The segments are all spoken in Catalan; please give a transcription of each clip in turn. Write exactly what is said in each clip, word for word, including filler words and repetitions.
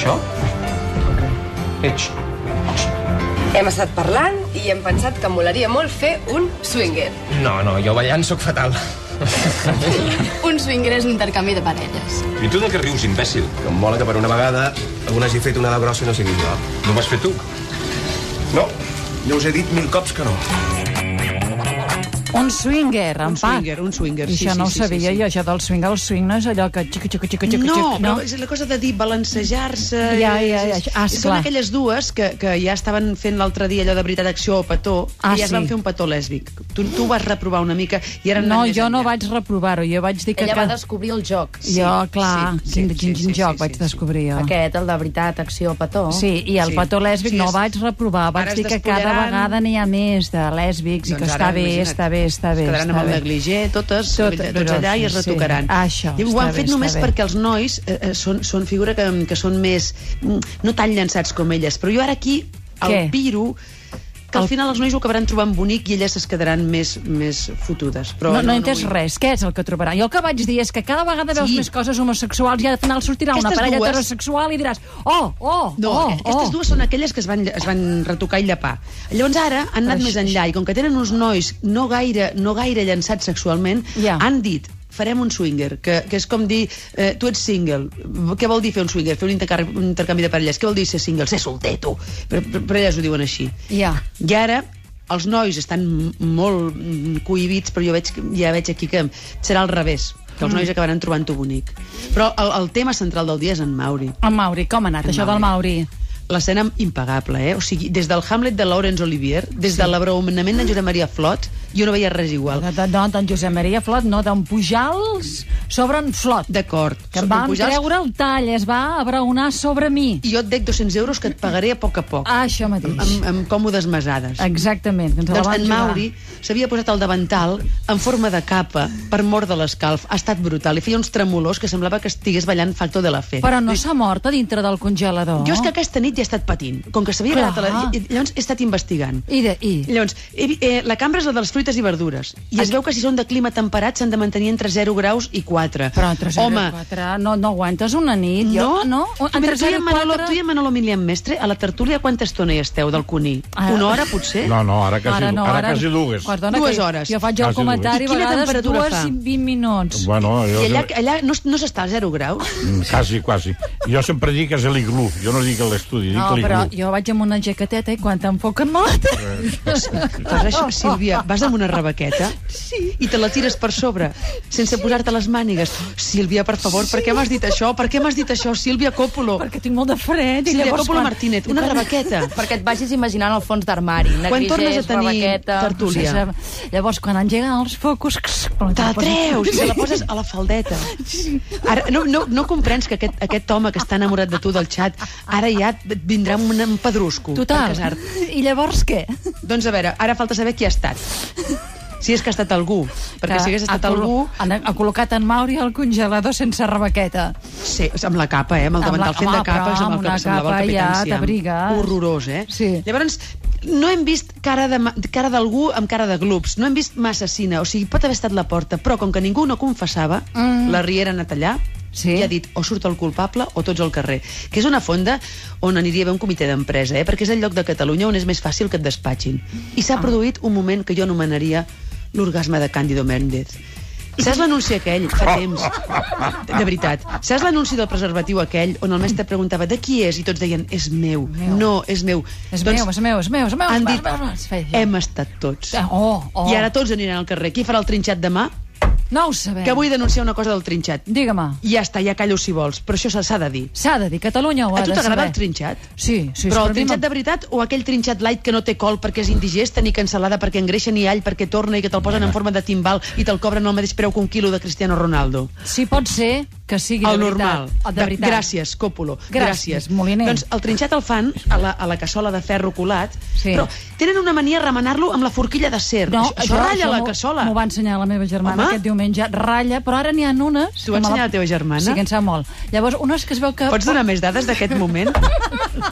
això? Ets... Hem estat parlant i hem pensat que molaria molt fer un swinger. No, no, jo ballant sóc fatal. Un swinger és un intercanvi de parelles. I tu de què rius, imbècil? Que em mola que per una vegada algun hagi fet una ala grossa i no sigui jo. No ho vas fer tu? No, ja us he dit mil cops que no. Un swinger, en Un swinger, un swinger, I sí, això sí, no ho sí, sabia sí, sí. jo, això del swing. El swing no és allò que xica, xica, xica, xica, No, xica, però és la cosa de dir balancejar-se... Ja, ja, ja, ah, Són esclar. aquelles dues que, que ja estaven fent l'altre dia allò de veritat acció o petó, Ah, i ja es van sí. fer un petó lèsbic. Tu, tu vas reprovar una mica i ara han No, anat més jo no enllà. vaig reprovar-ho, jo vaig dir que... Ella va que... descobrir el joc. Jo, clar, sí, quin, sí, quin, sí, quin sí, joc sí, vaig sí. descobrir jo. Aquest, el de veritat, acció, petó. Sí, i el Sí. petó lèsbic Sí, no és- vaig reprovar, vaig Ara es dir que cada despullaran. vegada n'hi ha més de lèsbics i Doncs que ara, està bé, imagina't, està bé, està bé. Es quedaran està amb el bé. negligé, totes, Tot, tots però allà i es sí. retocaran. Ah, això, I ho està han bé, fet està només bé. perquè els nois eh, eh, són, són figura que, que són més... mm, no tan llançats com elles, però jo ara aquí el Què? piro que al El- final els nois ho acabaran trobant bonic i elles es quedaran més, més fotudes. Però No, no, he entès vull- res. Què és el que trobarà? Jo el que vaig dir és que cada vegada veus Sí. més coses homosexuals i al final sortirà una Aquestes parella dues- heterosexual i diràs oh, oh, No, oh, aquestes oh. dues són aquelles que es van, es van retocar i llapar. Llavors ara han anat Però més això- enllà i com que tenen uns nois no gaire, no gaire llançats sexualment, Ja. han dit farem un swinger, que, que és com dir eh, tu ets single. Què vol dir fer un swinger? Fer un intercanvi, un intercanvi de parelles. Què vol dir ser single? Ser solter, tu. Però, però, però elles ho diuen així. Ja. I ara els nois estan m- molt mm, cohibits, però jo veig, que- ja veig aquí que serà al revés, que els nois acabaran trobant-ho bonic. Però el, el tema central del dia és en Mauri. En Mauri, com ha anat En això del Mauri? L'escena impagable, eh? O sigui, des del Hamlet de Laurence Olivier, des sí. de l'abraonament de Josep Maria Flot, jo no veia res igual. De, de, no, d'en Josep Maria Flot, no, d'en Pujals sobre en Flot. D'acord. Que em van treure el tall, es va abraonar sobre mi. I jo et dec dos-cents euros que et pagaré a poc a poc. Ah, això mateix. Amb, amb còmodes mesades. Exactament. Ens la Doncs van en jugar. Mauri s'havia posat el davantal en forma de capa per mort de l'escalf. Ha estat brutal. I feia uns tremolors que semblava que estigués ballant Factor de la Fe. Però no s'ha mort a dintre del congelador. Jo és que aquesta nit ja he estat patint. Com que s'havia Clar. quedat a la... I llavors he estat investigant. I, de, i? Llavors, eh, eh, la cambra és la de les fruites i verdures. I es veu que si són de clima temperat s'han de mantenir entre zero graus i quatre. Però entre zero Home, i quatre no, no aguantes una nit. Jo, no? Entre Mira, tu, i zero en i Manolo, quatre... tu i en Manolo Milian Mestre, a la tertúlia quanta estona hi esteu del Cuní? Ah. Una hora, potser? No, no, ara quasi, Ara no, ara ara- quasi dues. Perdona, Dues que hores. Jo faig el Quasi comentari dues. a I quina vegades temperatura dues fa? i vint minuts. Bueno, jo... I allà, allà no, no s'està a zero graus? Mm, Quasi, quasi. Jo sempre dic que és l'iglú. Jo no dic l'estudi, dic No, però l'iglú. jo vaig amb una jaqueteta i quan t'enfoquen me la Fas això, Sílvia, vas amb una rebequeta sí. i te la tires per sobre, sense posar-te les mànigues. Sílvia, per favor, sí. per què m'has dit això? Per què m'has dit això, Sílvia Coppola? perquè tinc molt de fred. I Sílvia llavors Coppola quan- Martínez, una quan- rebequeta. Perquè et vagis imaginant el fons d'armari. Quan tornes a tenir rebequeta... tertúlia? Sí, llavors, quan engeguen els focus... Te la treus i te la poses a la faldeta. Ara, no, no, no comprens que aquest, aquest home que està enamorat de tu del xat ara ja et vindrà un empadrusco per Total. casar-te. I llavors què? Doncs a veure, ara falta saber qui ha estat. Si és que ha estat algú. Perquè Que si hagués estat ha col- algú... Ha, ha col·locat en Mauri al congelador sense rebequeta. Sí, amb la capa, eh? Amb el Amb davantal la- fent de home, capa, però amb el amb que una semblava el capa capità ja Enciam. t'abrigues. Horrorós, eh? Sí. Llavors, no hem vist cara de ma- cara d'algú amb cara de glops, no hem vist massa cine, o sigui, pot haver estat la porta, però com que ningú no confessava, Mm. la Riera ha anat allà Sí. i ha dit o surt el culpable o tots al carrer, que és una fonda on aniria a haver un comitè d'empresa, eh? Perquè és el lloc de Catalunya on és més fàcil que et despatxin. I s'ha Ah. produït un moment que jo anomenaria l'orgasme de Càndido Méndez. Saps l'anunci aquell, fa temps, de veritat, saps l'anunci del preservatiu aquell on el mestre preguntava de qui és i tots deien és meu, Meu. no, és meu. És meu, és meu, és meu, és meu. Han és dit, meu, és meu. hem estat tots. Oh, oh. I ara tots aniran al carrer. Qui farà el trinxat demà? No ho sabem. Que vull denunciar una cosa del trinxat. Digue-me. Ja està, ja callo si vols, però això s'ha de dir. S'ha de dir, Catalunya ho ha A tu de t'agrada saber. el trinxat? Sí, sí. Però sí, el trinxat de veritat o aquell trinxat light que no té col perquè és indigesta, ni cansalada perquè engreixa, ni all perquè torna i que te'l posen en forma de timbal i te'l cobren al mateix preu que un quilo de Cristiano Ronaldo? Sí, pot ser que sigui El de normal. veritat. El de veritat. Gràcies, Còpolo. Gràcies, Moliner. Doncs el trinxat el fan a la, a la cassola de ferro colat, Sí. però tenen una mania a remenar-lo amb la forquilla d'acer. No, això, això ratlla la m'ho- cassola. M'ho va ensenyar la meva germana Home. aquest diumenge. Ratlla, però ara n'hi ha unes... T'ho va que me ensenyar la teva germana? Sí, que en sap molt. Llavors, unes que es veu que... Pots donar més dades d'aquest moment?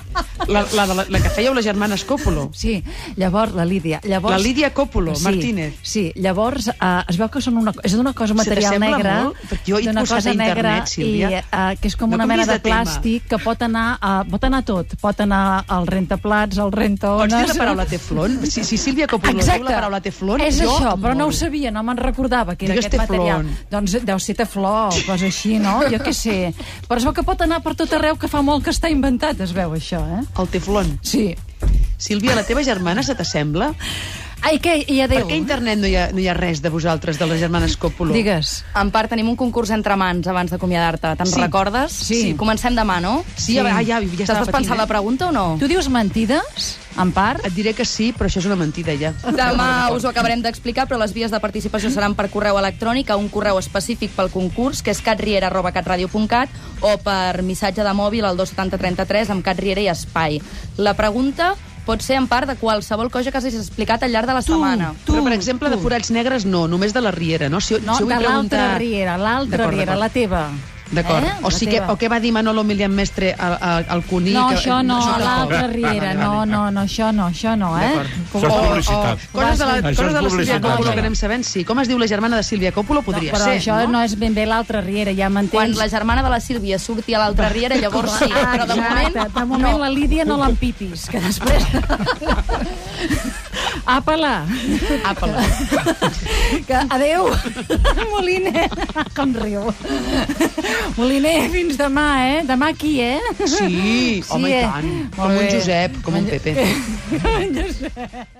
La, la, la, la que fèieu les germanes Coppola. Sí, llavors, la Lídia. Llavors, La Lídia Coppola, sí, Martínez. Sí, llavors uh, es veu que són una, és d'una cosa Se material t'assembla negra, molt? Perquè jo he d'una posat cosa a internet, negra, Sílvia. i, uh, que és com No una canviïs mena de, de tema. plàstic que pot anar, a, pot anar a tot. Pot anar al rentaplats, al rentaones... Pots dir la paraula teflon? Si, si Sílvia Coppola Exacte. diu la paraula teflon, és jo... això, però no ho moro. sabia, no me'n recordava que era Digues aquest material. teflon. Doncs deu ser tefló, o cosa així, no? Jo què sé. Però es veu que pot anar per tot arreu, que fa molt que està inventat, es veu això, eh? El teflon. Sí. Sílvia, la teva germana se t'assembla? Ai, què? I adéu. Per què a internet no hi, ha, no hi ha res de vosaltres, de les germanes Coppola? Digues. En part, tenim un concurs entre mans abans d'acomiadar-te. Te'n Sí. recordes? Sí. Comencem demà, no? Sí, ah, ja, ja estava T'has patint, pensat eh? la pregunta o no? Tu dius mentides, en part? Et diré que sí, però això és una mentida, ja. Demà us ho acabarem d'explicar, però les vies de participació seran per correu electrònic a un correu específic pel concurs, que és catriera arroba catradio punt cat, o per missatge de mòbil al dos setanta trenta-tres amb catriera i espai. La pregunta pot ser en part de qualsevol cosa que hagis explicat al llarg de la setmana. Tu, però, per exemple, de forats negres no, només de la Riera, no? Si, No, si vull de l'altra preguntar- riera, l'altra D'acord, riera, d'acord. la teva. D'acord. Eh? O, La sigui que, teva. o què va dir Manolo Milian Mestre al, al, al Cuní? No, que, això no, tampoc. l'altra riera, no, no, no, això no, això no, eh? D'acord. Això és publicitat. O, coses de la, Això coses és de la Sílvia publicitat. Coppola No, que anem sabent, sí. Com es diu la germana de Sílvia Coppola? Podria no, però ser, això no? no és ben bé l'altra riera, ja m'entens? Quan la germana de la Sílvia surti a l'altra riera, llavors sí, Ah, però de moment... exacte. De moment la Lídia no l'empipis, que després... Apa-la. Apa-la. Que, adéu. Moliner. Com riu. Moliner, fins demà, eh? Demà aquí, eh? Sí, home, Sí, i eh? tant. Molt Com un bé. Josep, com un Pepe. Com un Josep.